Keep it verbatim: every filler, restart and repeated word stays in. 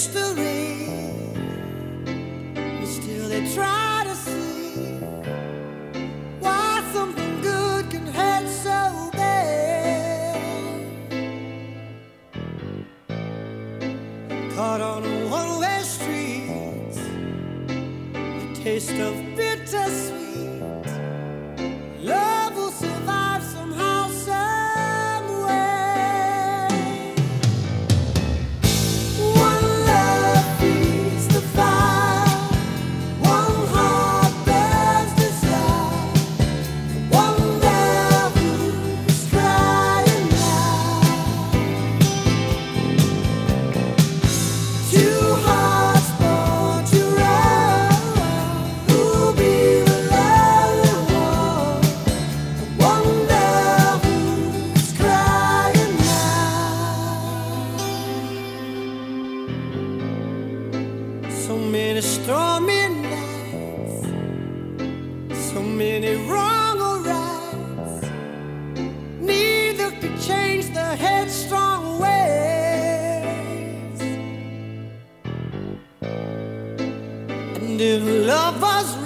mystery, but still they try to see why something good can hurt so bad. Caught on a one-way street, the taste of bittersweet. Love will survive somehow, some way. One love feeds the fire, one heart burns desire, one love who's crying now. Two hearts born to run, who'll be the lonely one? One love who's crying now. So many stormy nights, so many wrong or rights. Neither could change the headstrong ways. And if love was